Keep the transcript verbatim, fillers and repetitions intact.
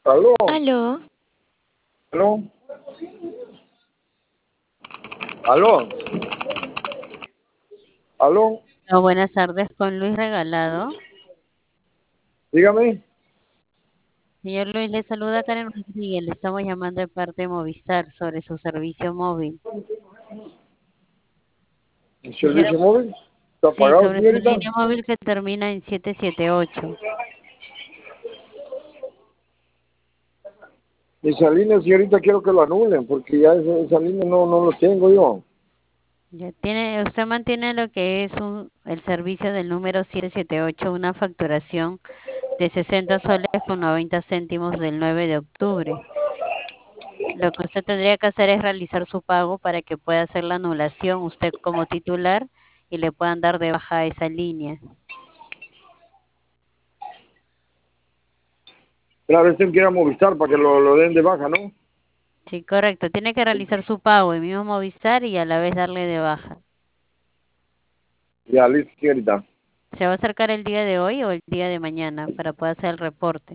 Aló, Aló, aló, aló, aló, Hola, buenas tardes, con Luis Regalado. dígame. Señor Luis, le saluda Karen Rodríguez. Le estamos llamando de parte de Movistar sobre su servicio móvil. ¿El Quisiera, servicio móvil? ¿Está sí, apagado, sobre su señorita? línea móvil que termina en siete siete ocho. Esa línea, señorita, quiero que lo anulen, porque ya esa, esa línea no, no lo tengo yo. Ya tiene, usted mantiene lo que es un, el servicio del número siete siete ocho, una facturación de sesenta soles con noventa céntimos del nueve de octubre. Lo que usted tendría que hacer es realizar su pago para que pueda hacer la anulación usted como titular y le puedan dar de baja a esa línea. Claro, este quiere Movistar para que lo, lo den de baja, ¿no? Sí, correcto. Tiene que realizar su pago en mismo Movistar y a la vez darle de baja. Ya, listo, señorita. ¿Se va a acercar el día de hoy o el día de mañana para poder hacer el reporte?